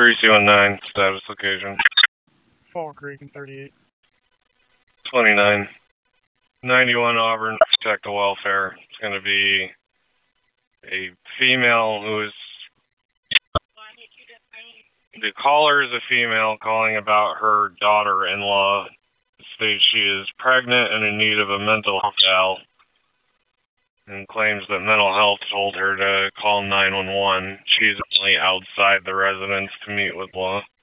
3219, status location. Fall Creek and 38. 29. 91 Auburn, protect the welfare. It's going to be a female who is... The caller is a female calling about her daughter-in-law. States she is pregnant and in need of a mental health eval, and claims that mental health told her to call 911. She's only outside the residence to meet with law.